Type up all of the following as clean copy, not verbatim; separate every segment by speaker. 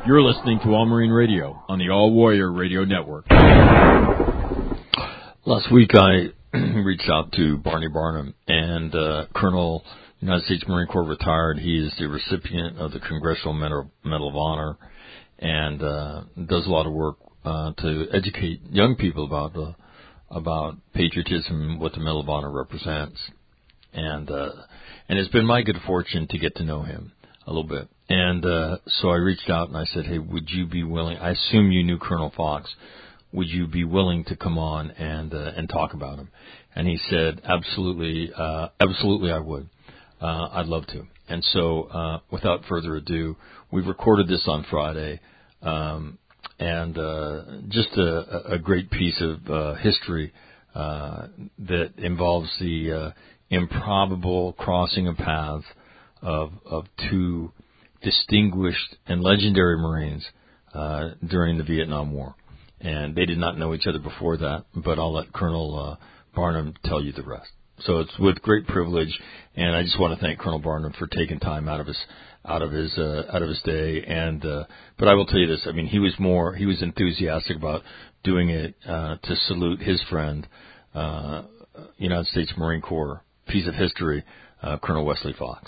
Speaker 1: You're listening to All Marine Radio on the All Warrior Radio Network. Last week I reached out to Barney Barnum, and Colonel, United States Marine Corps, retired. He is the recipient of the Congressional Medal of Honor, and does a lot of work to educate young people about patriotism and what the Medal of Honor represents. And it's been my good fortune to get to know him a little bit. And so I reached out and I said, hey, would you be willing? I assume you knew Colonel Fox. Would you be willing to come on and talk about him? And he said, absolutely, I would. I'd love to. And so, without further ado, we recorded this on Friday, and just a great piece of history that involves the improbable crossing of paths of two distinguished and legendary Marines during the Vietnam War. And they did not know each other before that, but I'll let Colonel Barnum tell you the rest. So it's with great privilege, and I just want to thank Colonel Barnum for taking time out of his day. And but I will tell you this: I mean, he was enthusiastic about doing it to salute his friend, United States Marine Corps piece of history, Colonel Wesley Fox.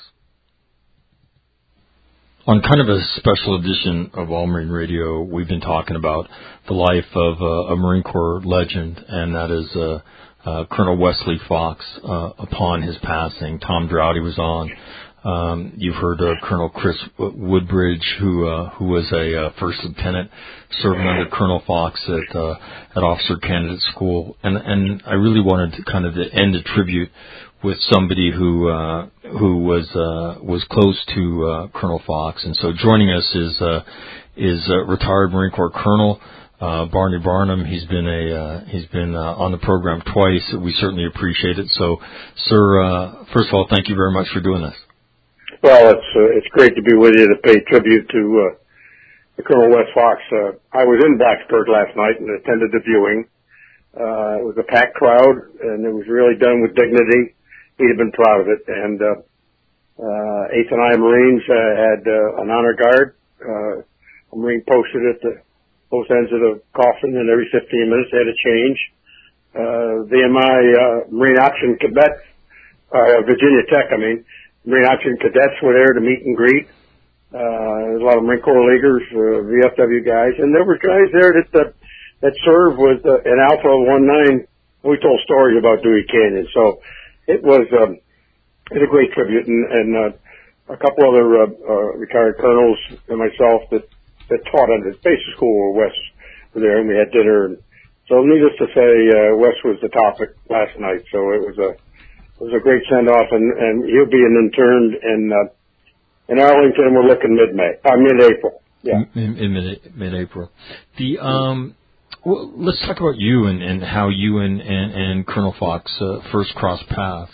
Speaker 1: On kind of a special edition of All Marine Radio, we've been talking about the life of a Marine Corps legend, and that is Colonel Wesley Fox. Upon his passing, Tom Droughty was on. You've heard Colonel Chris Woodbridge, who was a first lieutenant serving under Colonel Fox at Officer Candidate School, and I really wanted to kind of end a tribute with somebody who was close to Colonel Fox. And so joining us is retired Marine Corps Colonel Barney Barnum. He's been on the program twice. We certainly appreciate it. So, sir, first of all, thank you very much for doing this.
Speaker 2: Well, it's great to be with you to pay tribute to Colonel Wes Fox. I was in Blacksburg last night and attended the viewing. It was a packed crowd, and it was really done with dignity. He'd have been proud of it. And 8th and I Marines had an honor guard. A Marine posted at both ends of the coffin, and every 15 minutes they had a change. The Marine Option Cadets, Virginia Tech, Marine Option Cadets were there to meet and greet. There's a lot of Marine Corps Leaguers, VFW guys, and there were guys there that served with an Alpha 19. We told stories about Dewey Canyon, so it was a great tribute, and a couple other retired colonels and myself that taught at the basic school where Wes were there, and we had dinner. And so, needless to say, Wes was the topic last night. So it was a great send off, and he'll be interned in Arlington. We're looking mid-April. Yeah,
Speaker 1: in mid-April. Well, let's talk about you and how you and Colonel Fox first crossed paths.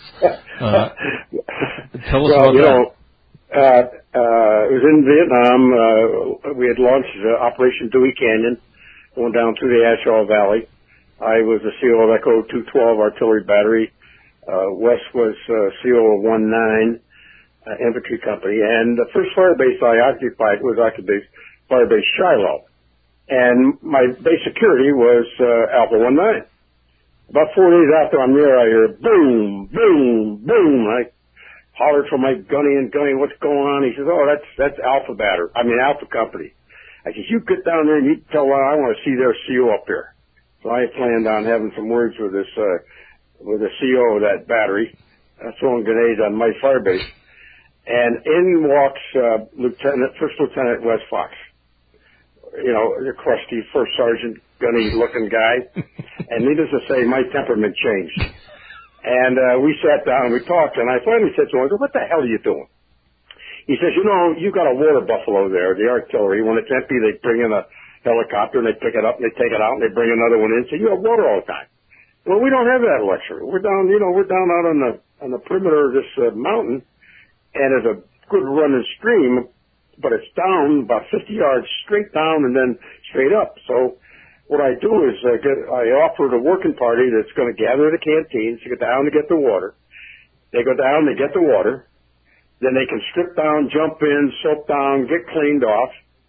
Speaker 1: Tell us about that.
Speaker 2: It was in Vietnam. We had launched Operation Dewey Canyon, going down through the Ashaw Valley. I was a SEAL of Echo 212 Artillery Battery. Wes was SEAL of 19 Infantry Company. And the first fire base I occupied was Fire Base Shiloh. And my base security was Alpha 19. About 4 days after I'm there, I hear boom, boom, boom. I hollered from my gunny, what's going on? He says, oh, that's Alpha Company. I says, you get down there and you tell them I want to see their CO up here. So I planned on having some words with the CO of that battery, throwing grenades on my fire base. And in walks First Lieutenant Wes Fox. You know, the crusty first sergeant, gunny-looking guy. And needless to say, my temperament changed. And we sat down and we talked, and I finally said to him, what the hell are you doing? He says, you got a water buffalo there, the artillery. When it's empty, they bring in a helicopter, and they pick it up, and they take it out, and they bring another one in. So you have water all the time. Well, we don't have that luxury. We're down out on the perimeter of this mountain, and there's a good running stream, but it's down about 50 yards straight down and then straight up. So what I do is I offer the working party that's going to gather the canteens to get down to get the water. They go down, they get the water. Then they can strip down, jump in, soak down, get cleaned off.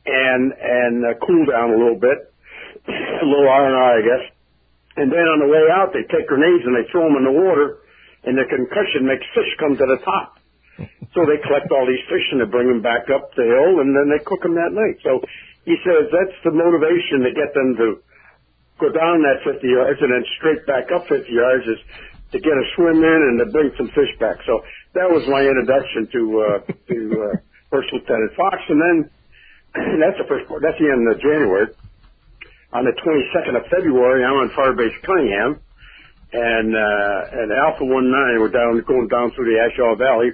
Speaker 2: and cool down a little bit, a little R&R, I guess. And then on the way out, they take grenades and they throw them in the water, and the concussion makes fish come to the top. So they collect all these fish and they bring them back up the hill, and then they cook them that night. So he says that's the motivation to get them to go down that 50 yards and then straight back up 50 yards is to get a swim in and to bring some fish back. So that was my introduction to First Lieutenant Fox. And then that's the end of January. On the 22nd of February, I'm on Firebase Cunningham, and Alpha 19 were going down through the Ashaw Valley,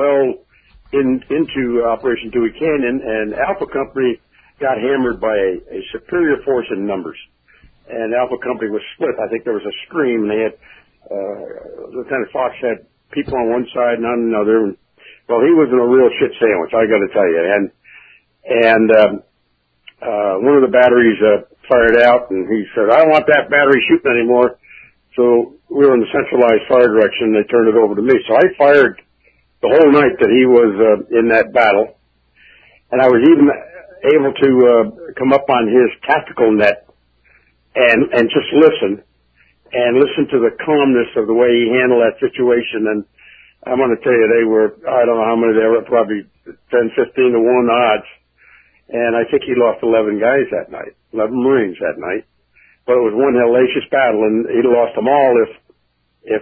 Speaker 2: into Operation Dewey Canyon, and Alpha Company got hammered by a superior force in numbers. And Alpha Company was split. I think there was a scream, and they had Lieutenant Fox had people on one side and on another. Well, he was in a real shit sandwich, I got to tell you. And one of the batteries fired out, and he said, "I don't want that battery shooting anymore." So we were in the centralized fire direction. They turned it over to me. So I fired the whole night that he was in that battle, and I was even able to come up on his tactical net and just listen to the calmness of the way he handled that situation. And I'm going to tell you, they were, I don't know how many they were, probably 10, 15 to 1 odds. And I think he lost 11 guys that night, 11 Marines that night. But it was one hellacious battle, and he'd lost them all if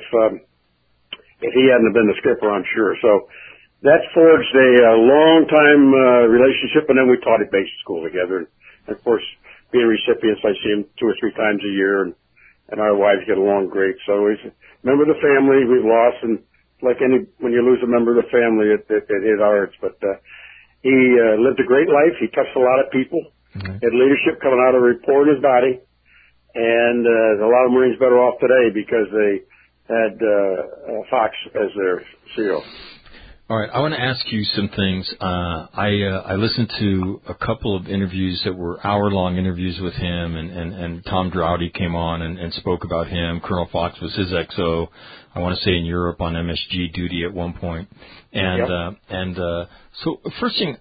Speaker 2: he hadn't have been the skipper, I'm sure. So that forged a long time relationship, and then we taught at basic school together. And of course, being recipients, I see him 2 or 3 times a year, and our wives get along great. So he's a member of the family we've lost, and like when you lose a member of the family, it hit ours. But he lived a great life. He touched a lot of people. Mm-hmm. Had leadership coming out of the report in his body. And a lot of Marines better off today because they had Fox as their CO.
Speaker 1: All right, I want to ask you some things. I listened to a couple of interviews that were hour-long interviews with him, and Tom Droughty came on and spoke about him. Colonel Fox was his XO, I want to say in Europe on MSG duty at one point. And so first thing,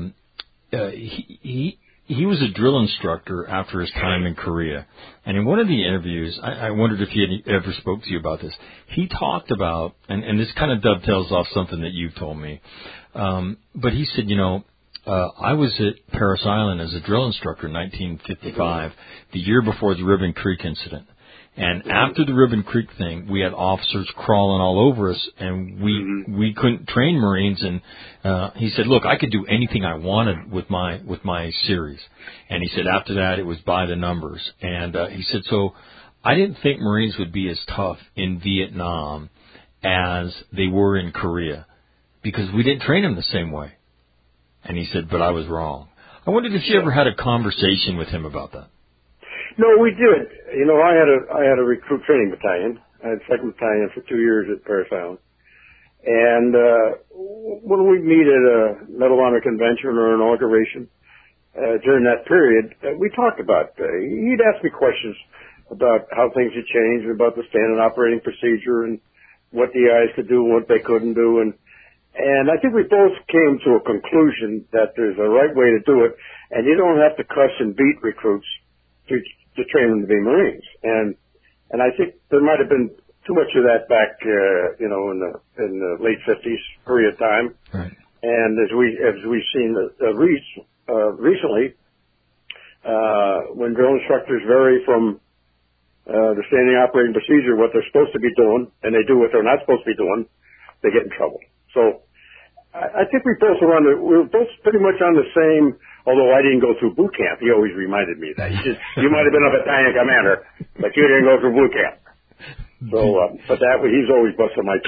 Speaker 1: he was a drill instructor after his time in Korea. And in one of the interviews, I wondered if he had ever spoke to you about this. He talked about, and this kind of dovetails off something that you've told me, but he said, I was at Parris Island as a drill instructor in 1955, the year before the Ribbon Creek incident. And after the Ribbon Creek thing, we had officers crawling all over us, and we couldn't train Marines. And he said, "Look, I could do anything I wanted with my series." And he said, after that, it was by the numbers. And he said, so I didn't think Marines would be as tough in Vietnam as they were in Korea because we didn't train them the same way. And he said, but I was wrong. I wondered if you ever had a conversation with him about that.
Speaker 2: No, we did. I had a recruit training battalion. I had 2nd Battalion for 2 years at Parris Island. And when we meet at a Medal of Honor convention or inauguration, during that period, we talked about, he'd ask me questions about how things had changed and about the standard operating procedure and what the guys could do and what they couldn't do. And I think we both came to a conclusion that there's a right way to do it, and you don't have to cuss and beat recruits to train them to be Marines. And I think there might have been too much of that back, in the late 50s, Korea time.
Speaker 1: Right.
Speaker 2: And as we've seen recently, when drill instructors vary from the standing operating procedure, what they're supposed to be doing, and they do what they're not supposed to be doing, they get in trouble. So I think we were both pretty much on the same. Although I didn't go through boot camp, he always reminded me of that. You might have been a battalion commander, but you didn't go through boot camp. So, but he's always busting my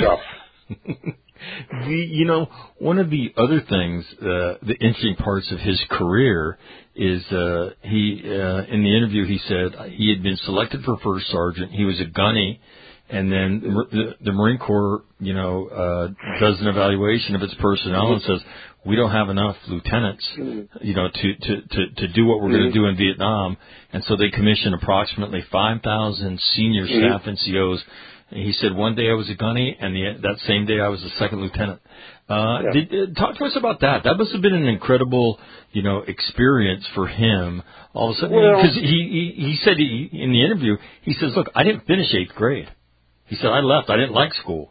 Speaker 2: chops.
Speaker 1: One of the other things, the interesting parts of his career is he in the interview he said he had been selected for first sergeant. He was a gunny. And then the Marine Corps, does an evaluation of its personnel and says, we don't have enough lieutenants, to do what we're going to do in Vietnam. And so they commission approximately 5,000 senior staff NCOs And he said, one day I was a gunny, and that same day I was a second lieutenant. Talk to us about that. That must have been an incredible, experience for him. All of a sudden, because he said in the interview, he says, "Look, I didn't finish 8th grade." He said, "I left. I didn't like school."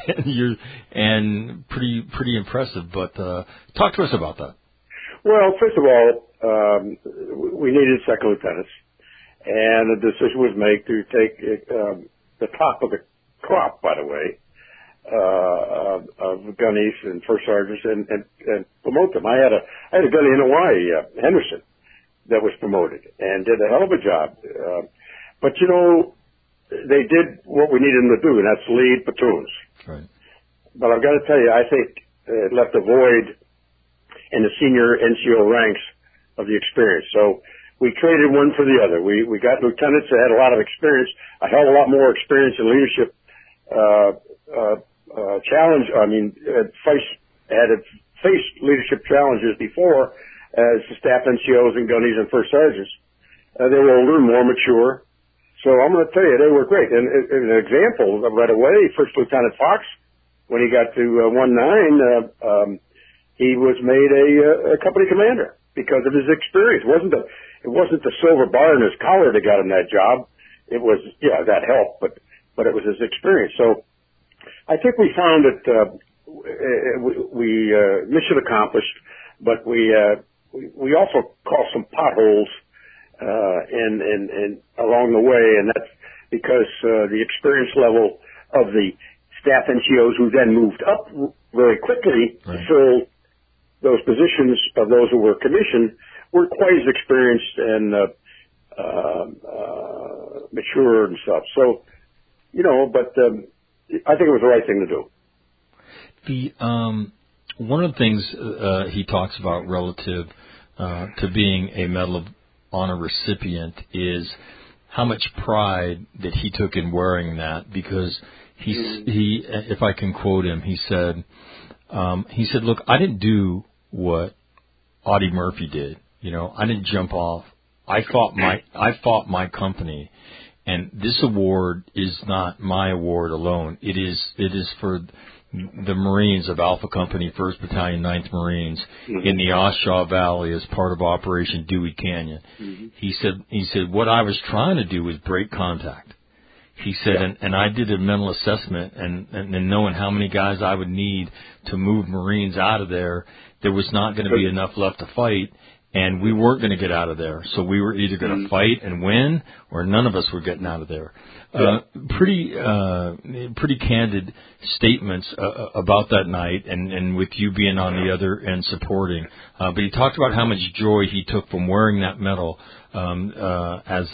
Speaker 1: and pretty impressive. But talk to us about that.
Speaker 2: Well, first of all, we needed second lieutenants, and a decision was made to take the top of the crop, by the way, of gunnies and first sergeants and promote them. I had a gunny in Hawaii, Henderson, that was promoted and did a hell of a job. But they did what we needed them to do, and that's lead platoons.
Speaker 1: Right.
Speaker 2: But I've got to tell you, I think it left a void in the senior NCO ranks of the experience. So we traded one for the other. We got lieutenants that had a lot of experience, a hell of a lot more experience in leadership, challenge. I mean, had faced leadership challenges before as staff NCOs and gunnies and first sergeants. They were older and more mature. So I'm going to tell you, they were great. And an example right away, First Lieutenant Fox, when he got to 1-9, he was made a company commander because of his experience. It wasn't the silver bar in his collar that got him that job. It was, that helped, but it was his experience. So I think we found that we mission accomplished, but we also caused some potholes and along the way, and that's because the experience level of the staff NCOs who then moved up very quickly to fill those positions of those who were commissioned weren't quite as experienced and mature and stuff. So, but I think it was the right thing to do.
Speaker 1: One of the things he talks about relative to being a Medal of Honor recipient is how much pride that he took in wearing that, because he if I can quote him, he said, "Look, I didn't do what Audie Murphy did. I didn't jump off. I fought my company, and this award is not my award alone. It is for the Marines of Alpha Company, 1st Battalion, 9th Marines in the Oshawa Valley as part of Operation Dewey Canyon." He said, what I was trying to do was break contact. He said, and I did a mental assessment and knowing how many guys I would need to move Marines out of there was not going to be enough left to fight. And we weren't going to get out of there. So we were either going to fight and win, or none of us were getting out of there. Pretty candid statements about that night, and with you being on the other end supporting. But he talked about how much joy he took from wearing that medal as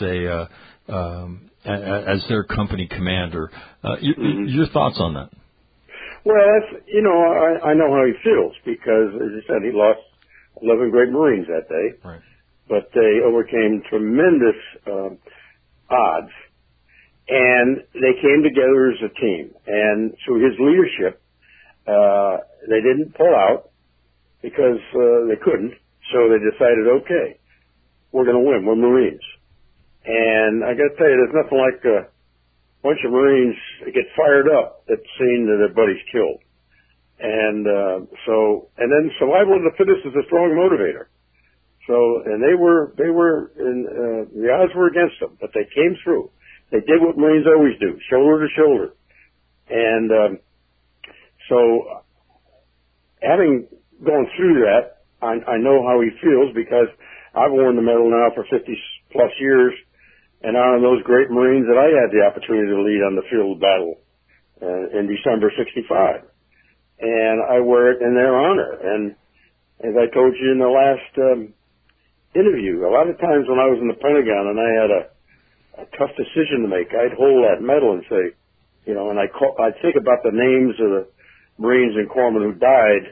Speaker 1: their company commander. Your thoughts on that?
Speaker 2: Well, that's, I know how he feels, because, as you said, he lost 11 great Marines that day.
Speaker 1: Right.
Speaker 2: But they overcame tremendous odds, and they came together as a team. And through his leadership, they didn't pull out because they couldn't. So they decided, okay, we're going to win. We're Marines. And I got to tell you, there's nothing like a bunch of Marines get fired up at seeing that their buddies killed. And then survival of the fittest is a strong motivator. So, and the odds were against them, but they came through. They did what Marines always do, shoulder to shoulder. And so, having gone through that, I know how he feels, because I've worn the medal now for 50 plus years, and I'm those great Marines that I had the opportunity to lead on the field of battle in December '65. And I wear it in their honor. And as I told you in the last interview, a lot of times when I was in the Pentagon and I had a tough decision to make, I'd hold that medal and say, and I'd think about the names of the Marines and corpsmen who died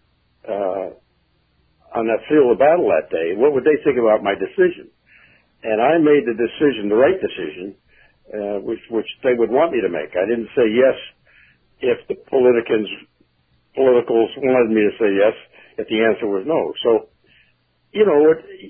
Speaker 2: on that field of battle that day. What would they think about my decision? And I made the decision, the right decision, which they would want me to make. I didn't say yes if the politicals wanted me to say yes if the answer was no. So, you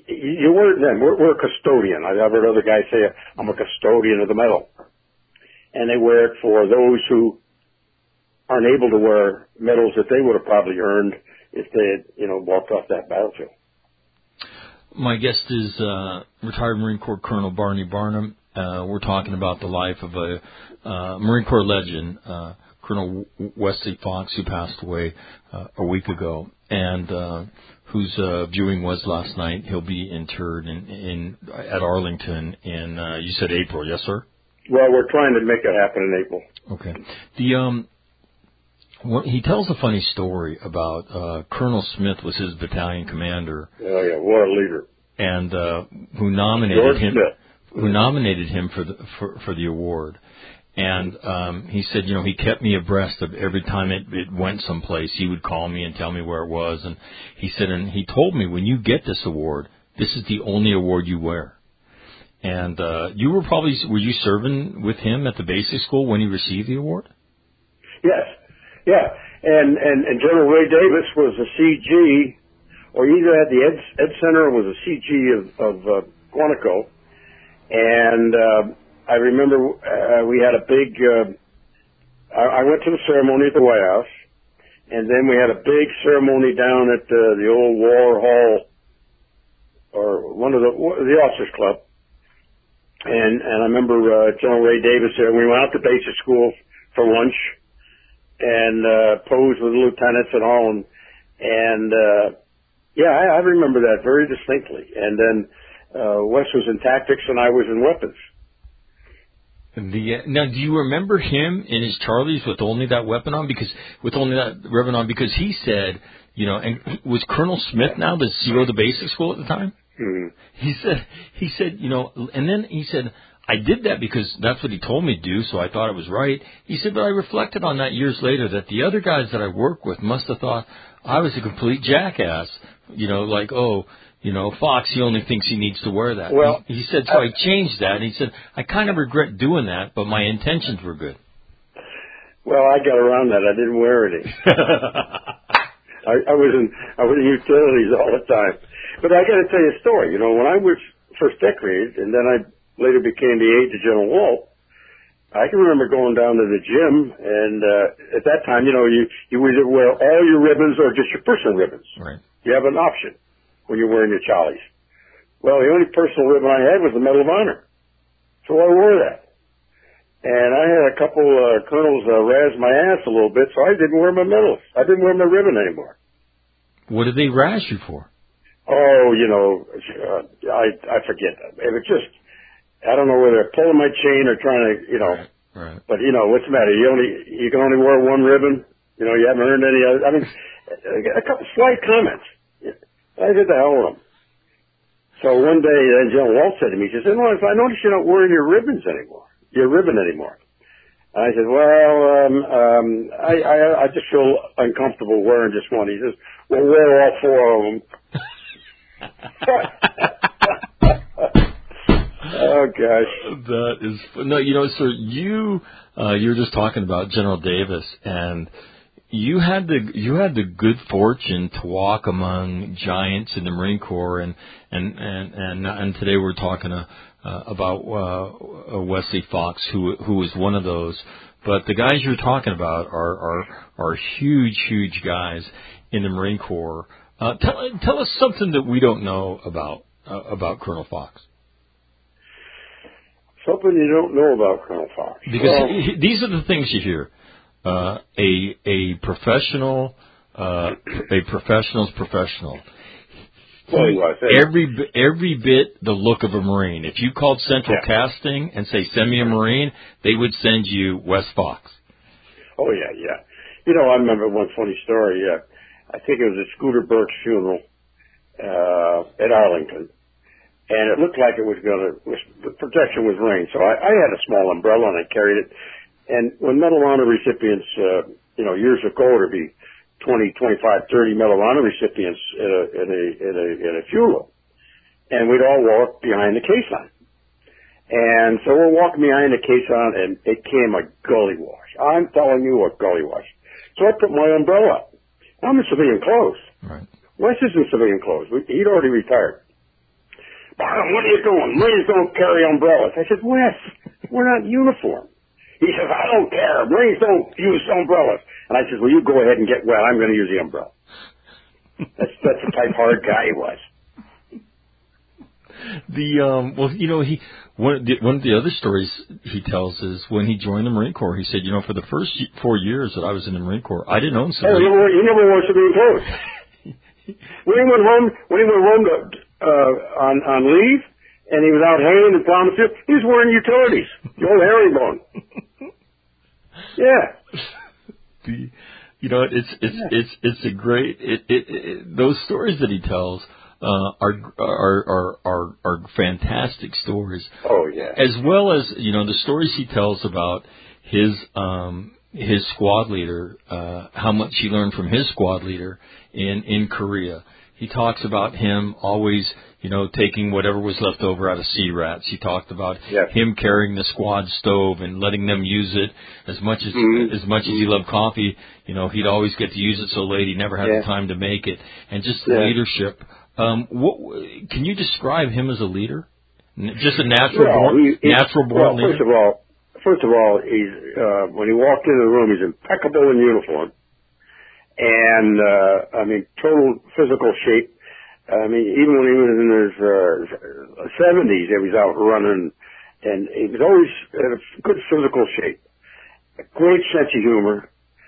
Speaker 2: weren't then. We're a custodian. I've heard other guys say, I'm a custodian of the medal. and they wear it for those who aren't able to wear medals that they would have probably earned if they had, walked off that battlefield.
Speaker 1: My guest is retired Marine Corps Colonel Barney Barnum. We're talking about the life of a Marine Corps legend, Colonel Wesley Fox, who passed away a week ago, and whose viewing was last night. He'll be interred at Arlington in, you said April, yes, sir?
Speaker 2: Well, we're trying to make it happen in April.
Speaker 1: Okay. He tells a funny story about Colonel Smith was his battalion commander.
Speaker 2: Oh yeah, what a leader!
Speaker 1: And who nominated him for the award. And he said, he kept me abreast of every time it went someplace. He would call me and tell me where it was. And he said, and he told me, when you get this award, this is the only award you wear. And were you serving with him at the basic school when he received the award?
Speaker 2: Yes. Yeah. And General Ray Davis was a CG, or either at the Ed Center or was a CG of Quantico. And I remember we had a big, I went to the ceremony at the White House, and then we had a big ceremony down at the old War Hall, or one of the Officers Club. And I remember General Ray Davis there. We went out to basic school for lunch and posed with the lieutenants and all. And I remember that very distinctly. And then Wes was in tactics and I was in weapons.
Speaker 1: Now, do you remember him in his Charlies with only that weapon on? Because he said, and was Colonel Smith now the CEO of the basic school at the time?
Speaker 2: Mm-hmm.
Speaker 1: He said, and then he said, I did that because that's what he told me to do, so I thought it was right. He said, but I reflected on that years later that the other guys that I work with must have thought I was a complete jackass. Fox, he only thinks he needs to wear that.
Speaker 2: Well,
Speaker 1: he said, so I changed that. And he said, I kind of regret doing that, but my intentions were good.
Speaker 2: Well, I got around that. I didn't wear any. I was in utilities all the time. But I got to tell you a story. When I was first decorated, and then I later became the aide to General Walt, I can remember going down to the gym, and at that time, you either wear all your ribbons or just your personal ribbons.
Speaker 1: Right.
Speaker 2: You have an option when you're wearing your Charlies. Well, the only personal ribbon I had was the Medal of Honor. So I wore that. And I had a couple colonels razz my ass a little bit, so I didn't wear my medals. I didn't wear my ribbon anymore.
Speaker 1: What did they razz you for?
Speaker 2: Oh, I forget. It was just, I don't know whether they're pulling my chain or trying to,
Speaker 1: Right.
Speaker 2: But, what's the matter? You can only wear one ribbon. You haven't earned any other. I mean, a couple slight comments. I did the hell with them. So one day, then General Walt said to me, he says, I noticed you're not wearing your ribbon anymore. And I said, well, I just feel uncomfortable wearing just one. He says, well, wear all four of them. Oh gosh.
Speaker 1: That is, no, sir, you were just talking about General Davis, and you had the good fortune to walk among giants in the Marine Corps, and today we're talking about Wesley Fox, who was one of those. But the guys you're talking about are huge guys in the Marine Corps. Tell us something that we don't know about Colonel Fox.
Speaker 2: Something you don't know about Colonel Fox.
Speaker 1: Because these are the things you hear. A professional's professional.
Speaker 2: Well, he was.
Speaker 1: Every bit the look of a Marine. If you called Central Casting and say, send me a Marine, they would send you Wes Fox.
Speaker 2: Oh, yeah. I remember one funny story. I think it was at Scooter Burke's funeral at Arlington. And it looked like the protection was rain. So I had a small umbrella and I carried it. And when Medal of Honor recipients, years ago, there'd be 20, 25, 30 Medal of Honor recipients in a funeral. And we'd all walk behind the caisson. And so we're walking behind the caisson and it came a gully wash. I'm telling you, a gully wash. So I put my umbrella up. I'm in civilian clothes.
Speaker 1: Right.
Speaker 2: Wes is in civilian clothes. He'd already retired. What are you doing? Marines don't carry umbrellas. I said, Wes, we're not in uniform. He says, I don't care. Marines don't use umbrellas. And I says, well, you go ahead and get wet. I'm going to use the umbrella. That's the type hard guy he was.
Speaker 1: One of the other stories he tells is when he joined the Marine Corps, he said, for the first 4 years that I was in the Marine Corps, I didn't own civilian.
Speaker 2: He never wore civilian clothes. When he went home on leave, and he was out haying and plowing the field, he was wearing utilities. The old herringbone. Yeah.
Speaker 1: It's a great. Those stories that he tells are fantastic stories.
Speaker 2: Oh yeah.
Speaker 1: As well as the stories he tells about his squad leader, how much he learned from his squad leader in Korea. He talks about him always, taking whatever was left over out of C-rats. He talked about him carrying the squad stove and letting them use it as much as he loved coffee. He'd always get to use it so late he never had the time to make it. And just the leadership. Can you describe him as a leader? Just a natural born leader.
Speaker 2: First of all, he's when he walked into the room, he's impeccable in uniform. And, total physical shape. Even when he was in his 70s, he was out running, and he was always in a good physical shape. A great sense of humor.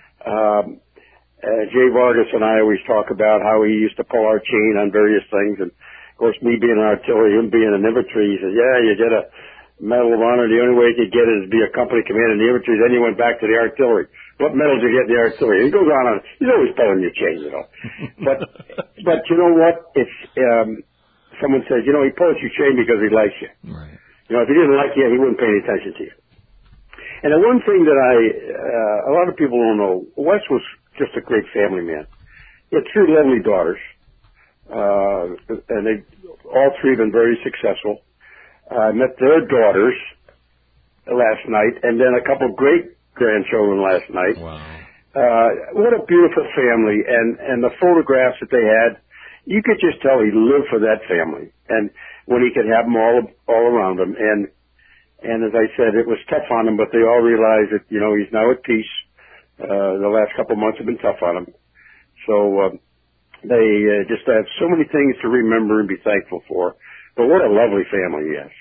Speaker 2: Jay Vargas and I always talk about how he used to pull our chain on various things. And, of course, me being an artillery, him being an infantry, he says, you get a Medal of Honor. The only way you could get it is be a company commander in the infantry. Then you went back to the artillery. What medal did you get in the artillery? He goes on. He's always pulling your chain, But you know what? It's someone says, he pulls your chain because he likes you.
Speaker 1: Right.
Speaker 2: If he didn't like you, he wouldn't pay any attention to you. And the one thing that a lot of people don't know, Wes was just a great family man. He had 3 lovely daughters, and they all 3 have been very successful. I met their daughters last night, and then a couple of great grandchildren last night.
Speaker 1: Wow.
Speaker 2: What a beautiful family, and the photographs that they had, you could just tell he lived for that family, and when he could have them all around him. And as I said, it was tough on him, but they all realized that, he's now at peace. The last couple of months have been tough on him. So, they just have so many things to remember and be thankful for. But what a lovely family he has.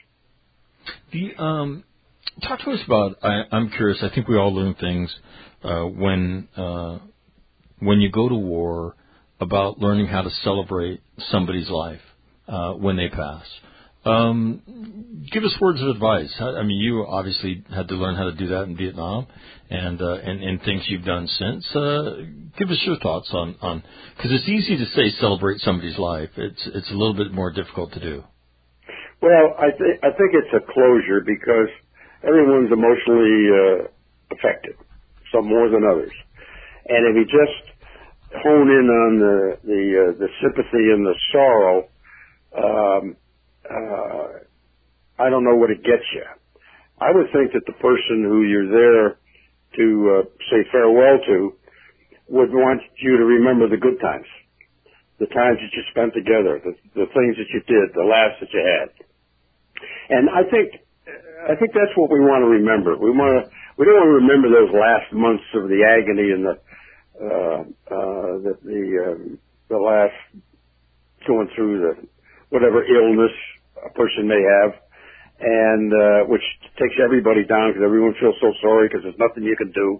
Speaker 1: Talk to us about, I'm curious, I think we all learn things when you go to war about learning how to celebrate somebody's life when they pass. Give us words of advice. You obviously had to learn how to do that in Vietnam and things you've done since. Give us your thoughts on because it's easy to say celebrate somebody's life. It's a little bit more difficult to do.
Speaker 2: Well, I think it's a closure because everyone's emotionally affected, some more than others. And if you just hone in on the sympathy and the sorrow, I don't know what it gets you. I would think that the person who you're there to say farewell to would want you to remember the good times, the times that you spent together, the things that you did, the laughs that you had. And I think that's what we want to remember. We don't want to remember those last months of the agony and the last going through the whatever illness a person may have, and which takes everybody down because everyone feels so sorry because there's nothing you can do,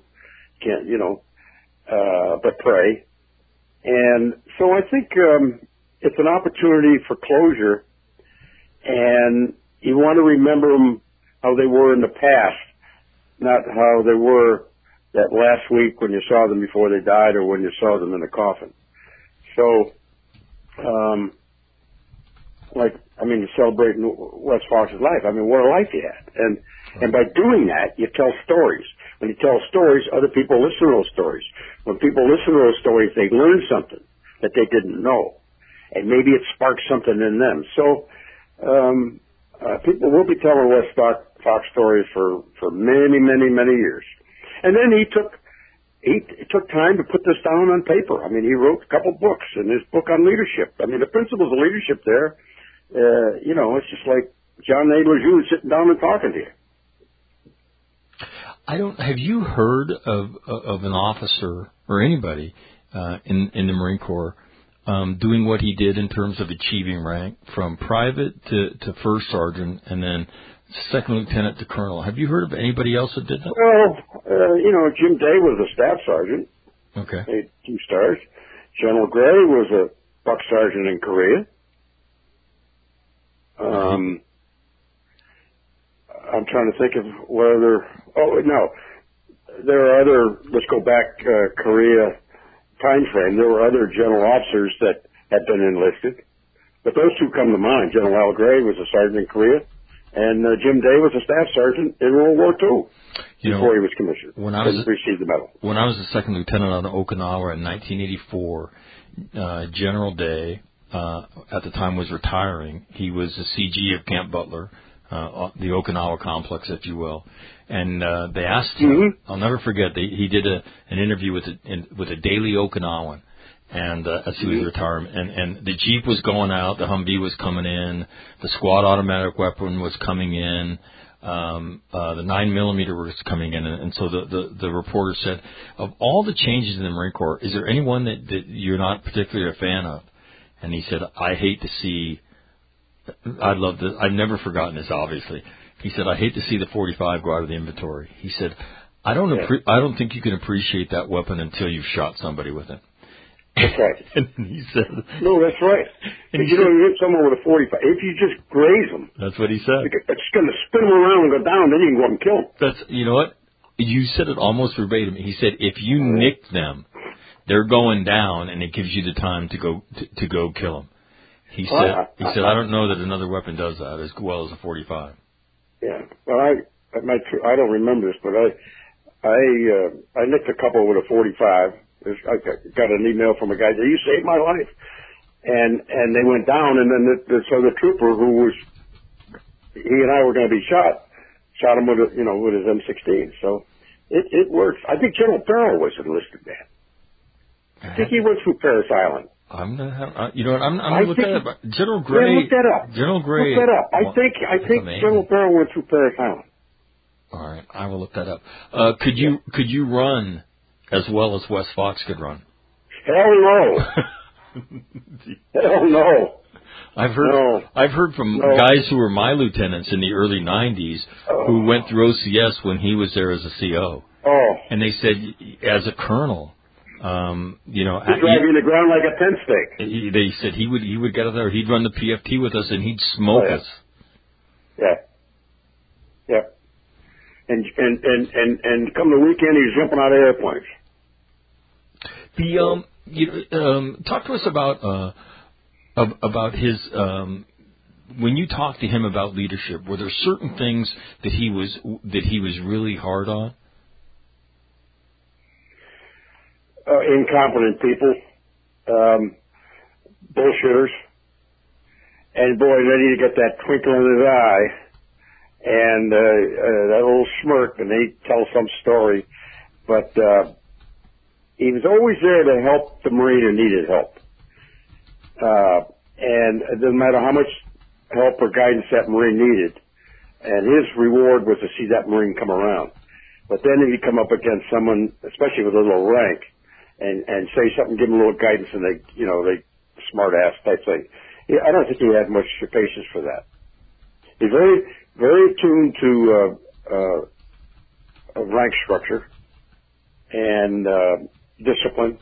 Speaker 2: but pray. And so I think it's an opportunity for closure, and you want to remember them how they were in the past, not how they were that last week when you saw them before they died or when you saw them in the coffin. So, celebrating Wes Fox's life. What a life he had. And by doing that, you tell stories. When you tell stories, other people listen to those stories. When people listen to those stories, they learn something that they didn't know. And maybe it sparks something in them. So, people will be telling Wes Fox stories for many, many, many years. And then he took time to put this down on paper. He wrote a couple books, and his book on leadership. The principles of leadership there, it's just like John A. LeJeune sitting down and talking to you.
Speaker 1: Have you heard of an officer or anybody in the Marine Corps doing what he did in terms of achieving rank from private to first sergeant and then second lieutenant to colonel? Have you heard of anybody else that did that?
Speaker 2: Well, Jim Day was a staff sergeant.
Speaker 1: Okay.
Speaker 2: 2 stars. General Gray was a buck sergeant in Korea. I'm trying to think of what other. Oh no, there are other. Let's go back Korea time frame. There were other general officers that had been enlisted, but those 2 come to mind. General Al Gray was a sergeant in Korea, and Jim Day was a staff sergeant in World War II before he was commissioned.
Speaker 1: When I was
Speaker 2: received the medal.
Speaker 1: When I was a second lieutenant on Okinawa in 1984, General Day at the time was retiring. He was the CG of Camp Butler. The Okinawa complex, if you will, and they asked him. I'll never forget. He did an interview with a Daily Okinawan, and as he was retiring, and the Jeep was going out, the Humvee was coming in, the squad automatic weapon was coming in, the 9mm was coming in, and so the reporter said, of all the changes in the Marine Corps, is there anyone that you're not particularly a fan of? And he said, I hate to see. I love this. I've never forgotten this, obviously. He said, I hate to see the 45 go out of the inventory. He said, I don't think you can appreciate that weapon until you've shot somebody with it.
Speaker 2: That's right.
Speaker 1: And he said,
Speaker 2: no, that's right. And you hit someone with a 45. If you just graze them.
Speaker 1: That's what he said.
Speaker 2: It's going to spin them around and go down, then you can go up and kill them.
Speaker 1: You know what? You said it almost verbatim. He said, if you nick them, they're going down, and it gives you the time to go kill them. He said, I don't know that another weapon does that as well as a 45.
Speaker 2: Yeah. Well, I don't remember this, but I nicked a couple with a 45. I got an email from a guy that you saved my life, and they went down, and then the trooper who was, he and I were going to be shot him with his M16. So it works. I think General Farrell was enlisted then. I think he went through Parris Island.
Speaker 1: I'm gonna have, you know what? I'm gonna look that up. General Gray.
Speaker 2: Yeah, look that up.
Speaker 1: General Gray.
Speaker 2: Look that up. I think General Farrell went through Parris Island.
Speaker 1: All right, I will look that up. Could you run as well as Wes Fox could run?
Speaker 2: Hell no. Hell no.
Speaker 1: I've heard from guys who were my lieutenants in the early '90s who went through OCS when he was there as a CO.
Speaker 2: Oh.
Speaker 1: And they said, as a colonel.
Speaker 2: He'd drive you in the ground like a tent stake.
Speaker 1: They said he would get out there. He'd run the PFT with us, and he'd smoke us.
Speaker 2: Yeah. And come the weekend, he's jumping out of airplanes.
Speaker 1: Talk to us about his. When you talked to him about leadership, were there certain things that he was really hard on?
Speaker 2: Incompetent people, bullshitters, and boy, then you get that twinkle in his eye, and that little smirk, and they tell some story, but he was always there to help the Marine who needed help, and it doesn't matter how much help or guidance that Marine needed, and his reward was to see that Marine come around. But then if you come up against someone, especially with a little rank, and say something, give them a little guidance, and they smart ass type thing. Yeah, I don't think he had much patience for that. He's very, very attuned to rank structure and discipline.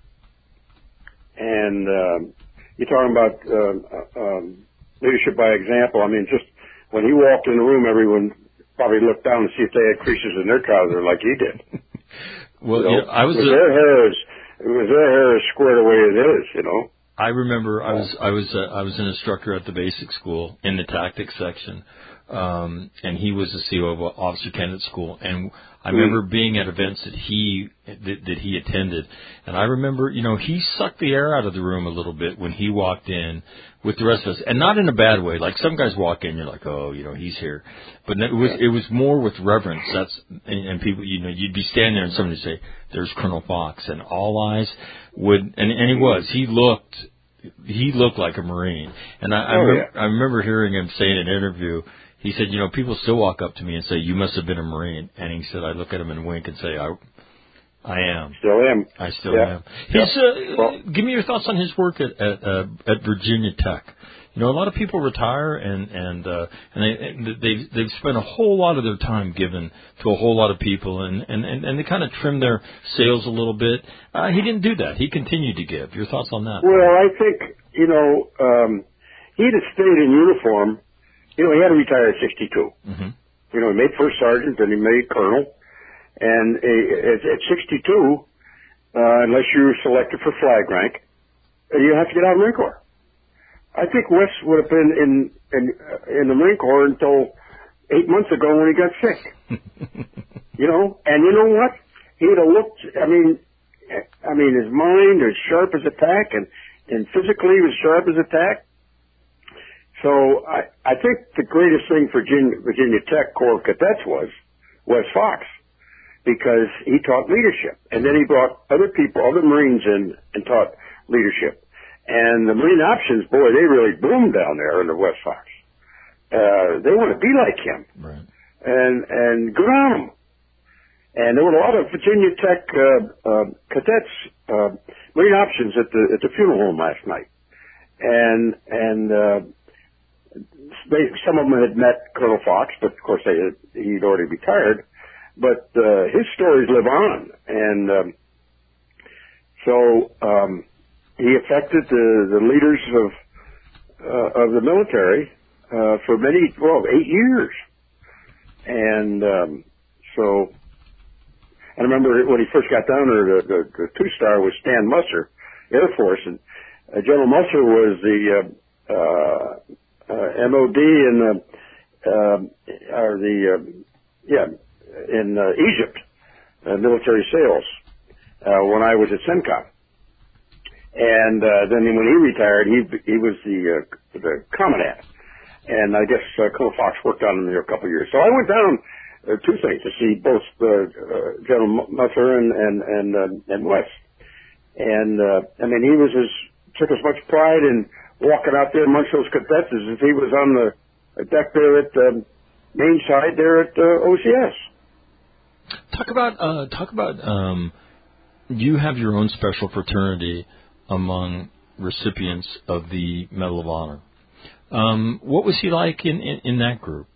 Speaker 2: And you're talking about leadership by example. I mean, just when he walked in the room, everyone probably looked down to see if they had creases in their trousers like he did.
Speaker 1: Well,
Speaker 2: their hair is squared away as it is,
Speaker 1: I remember I was an instructor at the basic school in the tactics section, and he was the CO of Officer Candidate School, and I remember being at events that he attended, and I remember he sucked the air out of the room a little bit when he walked in with the rest of us, and not in a bad way. Like some guys walk in, you're like, oh, he's here, but it was more with reverence. And people, you'd be standing there and somebody would say, "There's Colonel Fox," and all eyes would, and he looked like a Marine, and I remember hearing him say in an interview, he said, people still walk up to me and say, "You must have been a Marine." And he said, I look at him and wink and say, I am.
Speaker 2: Still am.
Speaker 1: I still am. Give me your thoughts on his work at Virginia Tech. A lot of people retire and they've spent a whole lot of their time given to a whole lot of people and they kind of trim their sails a little bit. He didn't do that. He continued to give. Your thoughts on that?
Speaker 2: Well, I think, he'd have stayed in uniform. He had to retire at 62.
Speaker 1: Mm-hmm.
Speaker 2: He made first sergeant, then he made colonel. And at 62, unless you're selected for flag rank, you have to get out of the Marine Corps. I think Wes would have been in the Marine Corps until 8 months ago when he got sick. And you know what? He'd have looked. I mean, his mind is sharp as a tack, and physically he was sharp as a tack. So I think the greatest thing for Virginia Tech Corps of Cadets was Wes Fox, because he taught leadership, and then he brought other people, other Marines in and taught leadership. And the Marine options, boy, they really boomed down there under Wes Fox. They want to be like him.
Speaker 1: Right.
Speaker 2: And good on them. And there were a lot of Virginia Tech cadets, Marine options at the funeral home last night. And some of them had met Colonel Fox, but of course he'd already retired. But his stories live on. And he affected the leaders of the military for 8 years. And I remember when he first got down there, the two-star was Stan Musser, Air Force, and General Musser was the MOD in Egypt, military sales, when I was at CENTCOM. And then when he retired, he was the commandant. And I guess Colonel Fox worked on him there a couple of years. So I went down two things to see both General Musser and Wes. And he took as much pride in walking out there amongst those cadets as if he was on the deck there at main side there at OCS.
Speaker 1: Talk about you have your own special fraternity among recipients of the Medal of Honor. What was he like in that group?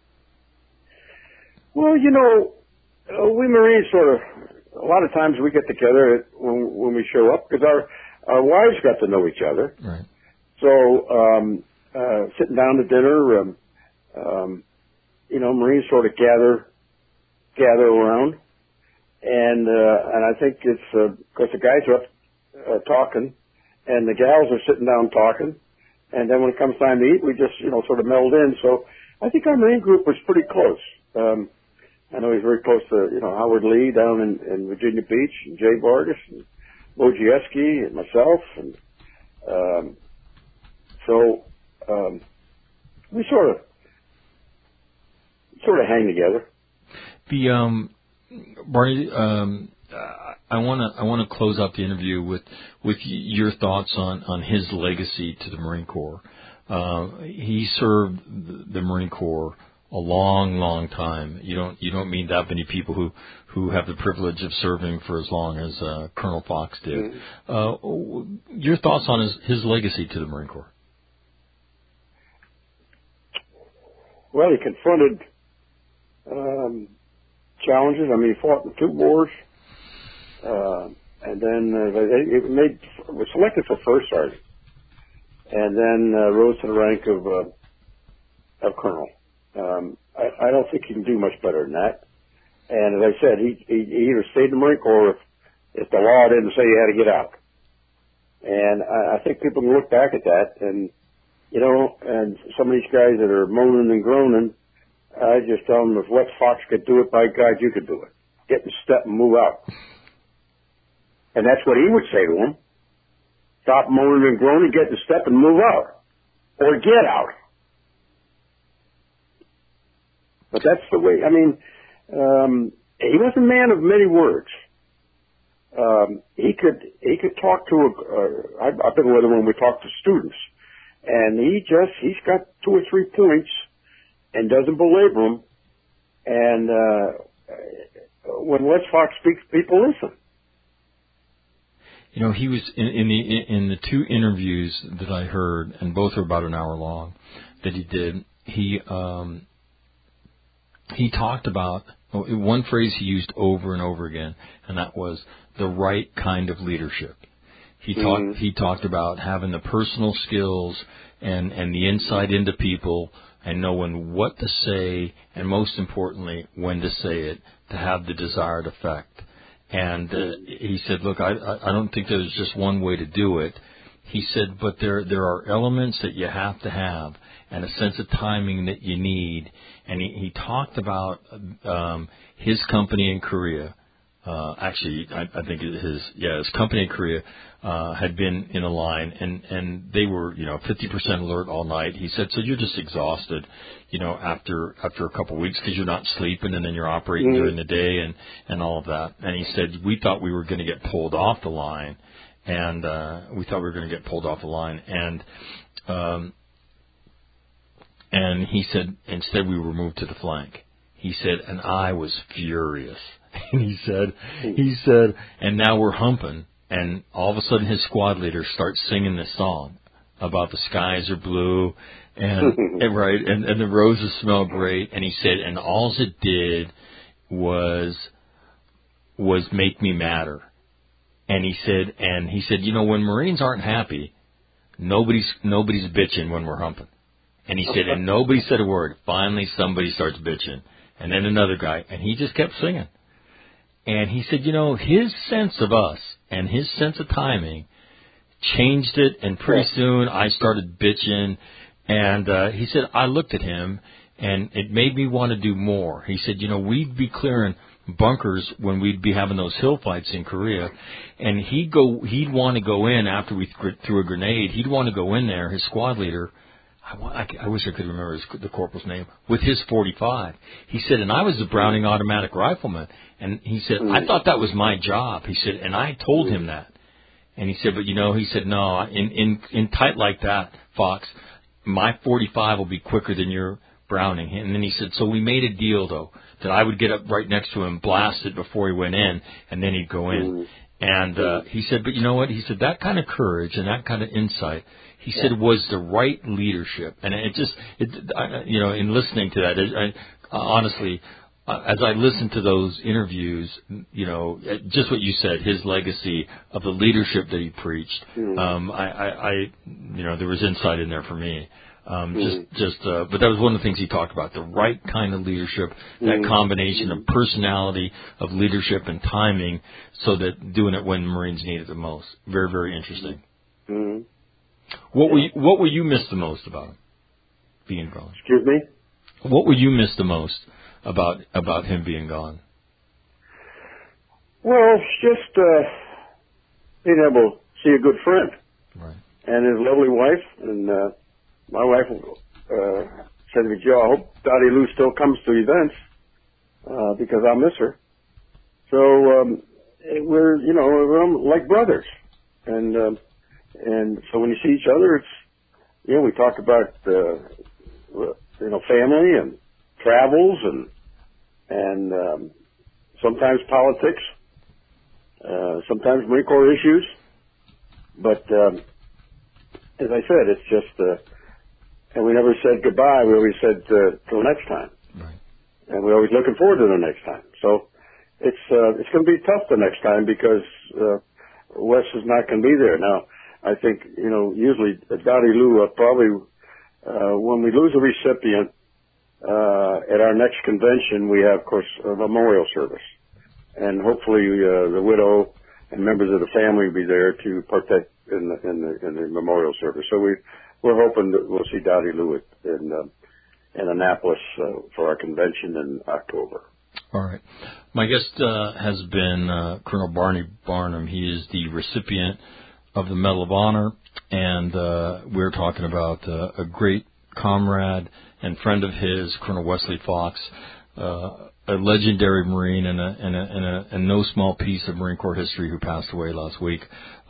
Speaker 2: Well, we Marines a lot of times we get together when we show up because our wives got to know each other.
Speaker 1: Right.
Speaker 2: So, sitting down to dinner, Marines sort of gather around. And I think it's, because the guys are up talking, and the gals are sitting down talking, and then when it comes time to eat, we just, sort of meld in. So I think our Marine group was pretty close. I know he's very close to, Howard Lee down in Virginia Beach, and Jay Vargas, and Wojcicki, and myself, and we sort of hang together.
Speaker 1: Barney, I want to close out the interview with your thoughts on his legacy to the Marine Corps. He served the Marine Corps a long, long time. You don't meet that many people who have the privilege of serving for as long as Colonel Fox did. Mm-hmm. Your thoughts on his legacy to the Marine Corps?
Speaker 2: Well, he confronted challenges. He fought in 2 wars, and then was selected for first sergeant, and then rose to the rank of colonel. I don't think he can do much better than that. And as I said, he either stayed in the Marine Corps if the law didn't say you had to get out. And I think people can look back at that, and and some of these guys that are moaning and groaning, I just tell them if Wes Fox could do it, by God, you could do it. Get in step and move out. And that's what he would say to them. Stop moaning and groaning, get in step and move out. Or get out. But that's the way, he was a man of many words. He could talk to I've been with him when we talk to students. And he's got 2 or 3 points, and doesn't belabor them. And when Wes Fox speaks, people listen.
Speaker 1: You know, he was in the two interviews that I heard, and both were about an hour long, that he did. He talked about one phrase he used over and over again, and that was the right kind of leadership. He talked about having the personal skills and the insight into people and knowing what to say, and most importantly, when to say it to have the desired effect. And he said, look, I don't think there's just one way to do it. He said, but there are elements that you have to have and a sense of timing that you need. And he talked about his company in Korea. Actually, I think his company in Korea had been in a line, and they were 50% alert all night. He said, so you're just exhausted, after a couple of weeks because you're not sleeping, and then you're operating during the day and all of that. And he said, we thought we were going to get pulled off the line, and and he said instead we were moved to the flank. He said, and I was furious. And he said, and now we're humping, and all of a sudden his squad leader starts singing this song about the skies are blue, and and the roses smell great. And he said, and all it did was make me madder. And he said, when Marines aren't happy, nobody's bitching when we're humping. And he said, and nobody said a word. Finally, somebody starts bitching, and then another guy, and he just kept singing. And he said, his sense of us and his sense of timing changed it, and pretty soon I started bitching. And he said, I looked at him, and it made me want to do more. He said, we'd be clearing bunkers when we'd be having those hill fights in Korea, and he'd want to go in after we threw a grenade. He'd want to go in there, his squad leader, I wish I could remember the corporal's name, with his .45. He said, and I was the Browning automatic rifleman. And he said, I thought that was my job. He said, and I told him that. And he said, but he said, no, in tight like that, Fox, my .45 will be quicker than your Browning. And then he said, so we made a deal, though, that I would get up right next to him, blast it before he went in, and then he'd go in. And he said, but you know what? He said, that kind of courage and that kind of insight, he said, was the right leadership. And in listening to that, honestly, as I listened to those interviews, just what you said, his legacy of the leadership that he preached, there was insight in there for me. But that was one of the things he talked about, the right kind of leadership, that combination of personality, of leadership and timing, so that doing it when the Marines need it the most. Very, very interesting. What will you miss the most about him being gone?
Speaker 2: Excuse me?
Speaker 1: What will you miss the most about him being gone?
Speaker 2: Well, just being able to see a good friend,
Speaker 1: right,
Speaker 2: and his lovely wife. And my wife said to me, Joe, I hope Dottie Lou still comes to events because I'll miss her. So we're like brothers, and so when you see each other, it's we talk about family and travels and sometimes politics, sometimes Marine Corps issues. But as I said, it's just and we never said goodbye. We always said till next time,
Speaker 1: right,
Speaker 2: and we're always looking forward to the next time. So it's going to be tough the next time because Wes is not going to be there now. I think, usually Dottie Lou probably, when we lose a recipient, at our next convention, we have, of course, a memorial service. And hopefully, the widow and members of the family will be there to partake in the memorial service. So we're hoping that we'll see Dottie Lou in Annapolis, for our convention in October.
Speaker 1: All right. My guest, has been, Colonel Barney Barnum. He is the recipient of the Medal of Honor, and we're talking about a great comrade and friend of his, Colonel Wesley Fox, a legendary Marine and no small piece of Marine Corps history who passed away last week.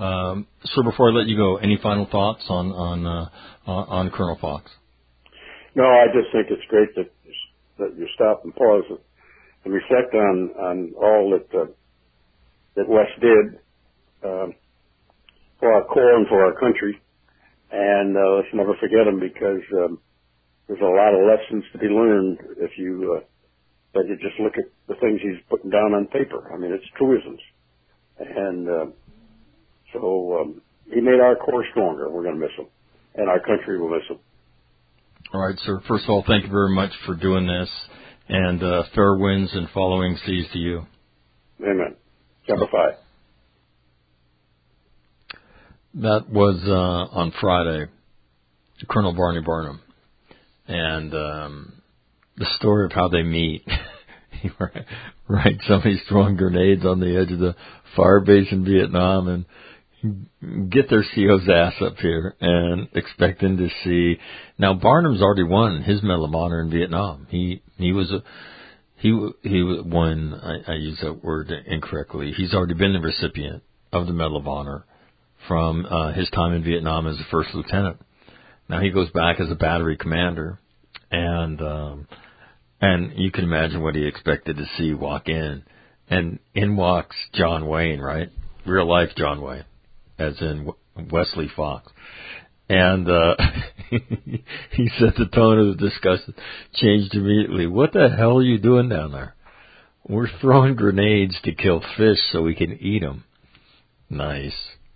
Speaker 1: Sir, before I let you go, any final thoughts on Colonel Fox?
Speaker 2: No, I just think it's great that you stop and pause and reflect on all that Wes did for our Corps and for our country. And let's never forget him, because there's a lot of lessons to be learned if you just look at the things he's putting down on paper. I mean, it's truisms. And so he made our Corps stronger. We're going to miss him, and our country will miss him.
Speaker 1: All right, sir. First of all, thank you very much for doing this, and fair winds and following seas to you.
Speaker 2: Amen. Semper Fi.
Speaker 1: That was on Friday, Colonel Barney Barnum, and the story of how they meet. Right, somebody's throwing grenades on the edge of the fire base in Vietnam, and get their CO's ass up here and expecting to see. Now Barnum's already won his Medal of Honor in Vietnam. He won. I use that word incorrectly. He's already been the recipient of the Medal of Honor from his time in Vietnam as a first lieutenant. Now he goes back as a battery commander, and you can imagine what he expected to see walk in. And in walks John Wayne, right? Real life John Wayne, as in Wesley Fox. And he said the tone of the discussion changed immediately. What the hell are you doing down there? We're throwing grenades to kill fish so we can eat them. Nice.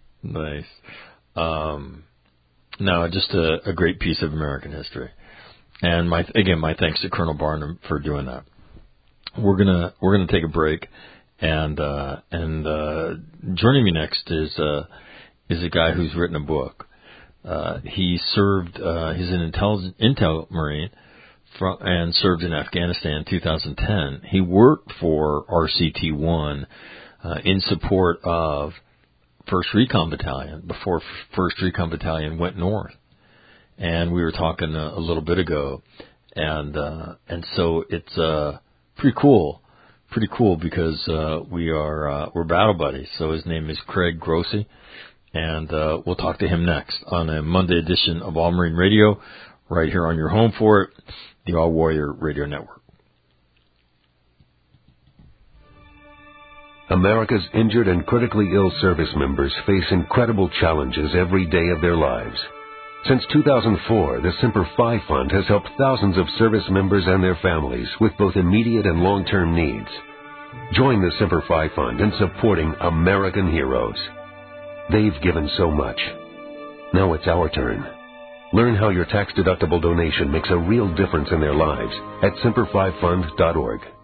Speaker 1: No, just a great piece of American history. And my thanks to Colonel Barnum for doing that. We're gonna take a break, and joining me next is a guy who's written a book. He served. He's an intel Marine and served in Afghanistan in 2010. He worked for RCT-1 in support of 1st Recon Battalion before 1st Recon Battalion went north. And we were talking a little bit ago, and so it's pretty cool because we're battle buddies. So his name is Craig Grossi, and we'll talk to him next on a Monday edition of All Marine Radio, right here on your home for it, the All Warrior Radio Network.
Speaker 3: America's injured and critically ill service members face incredible challenges every day of their lives. Since 2004, the Semper Fi Fund has helped thousands of service members and their families with both immediate and long-term needs. Join the Semper Fi Fund in supporting American heroes. They've given so much. Now it's our turn. Learn how your tax-deductible donation makes a real difference in their lives at semperfifund.org.